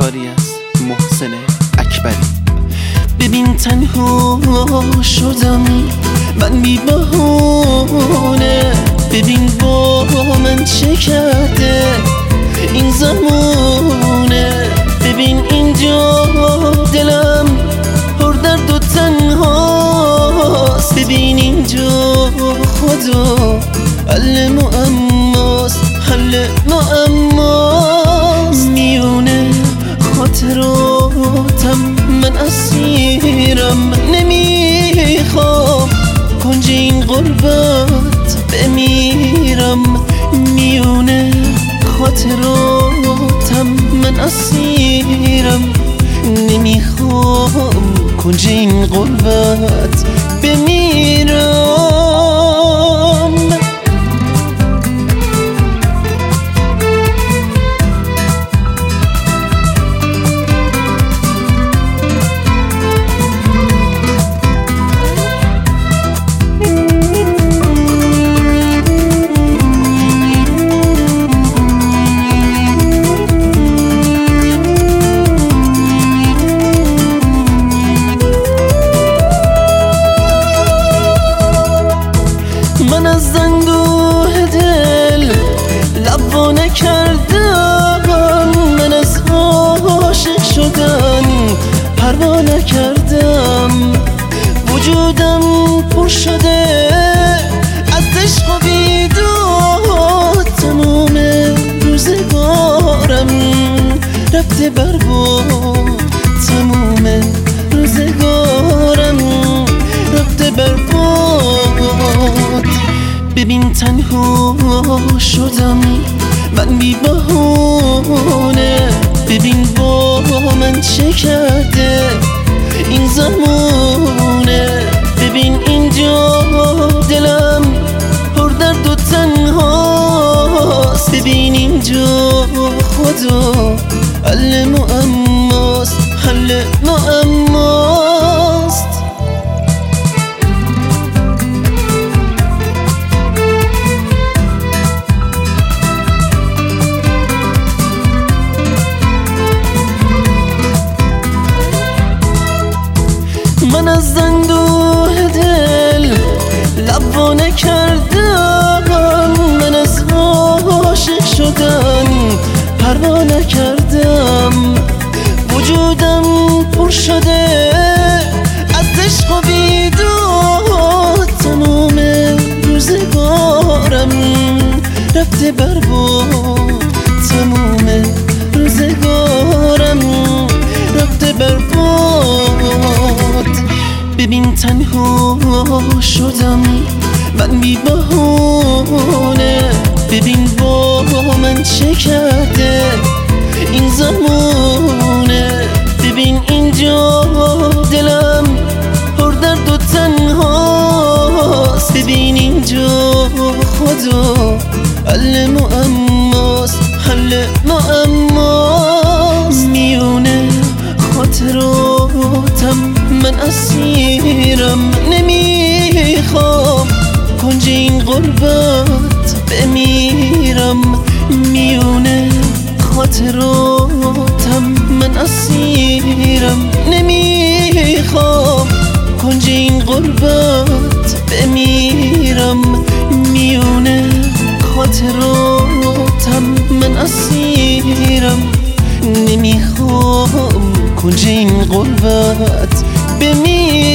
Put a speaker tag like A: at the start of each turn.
A: کاری از محسن اکبری. ببین تنها شدم من بی بهونه، ببین با من چه کرده این زمونه. ببین اینجا دلم پر درد و تنهاست، ببین اینجا خدا حل معماست، حل معماست. میونه خاطراتم من اسیرم، نمیخوام کنج این غربت بمیرم. میونه خاطراتم من اسیرم، نمیخوام کنج این غربت بمیرم. من از اندوه دل لب کردم، من از عاشق شدن پروا نکردم. وجودم پر شده از عشق و بیداد، تمام روزگارم رفته برباد، تمام روزگارم رفته برباد. ببین تنها شدم من بی بهونه، ببین با من چه کرده این زمونه. ببین اینجا دلم پر درد و تنهاست، ببین اینجا خدا حل معماست، حل معماست. من از اندوه دل لب کردم، من از عاشق شدن پروا نکردم. وجودم پر شده از عشق و بیداد، تمام روزگارم رفته برباد، تمام روزگارم رفته برباد. ببین تنها شدم من بی بهونه، ببین با من چه کرده این زمونه. ببین اینجا دلم پر درد و تنهاست، ببین اینجا خدا حل معماست، حل معماست. میونه خاطراتم من اسیرم، نمیخوام کنج این غربت بمیرم. میونه خاطراتم من اسیرم، نمیخوام کنج این غربت بمیرم. میونه خاطراتم من اسیرم، نمیخوام کنج این غربت بمیرم.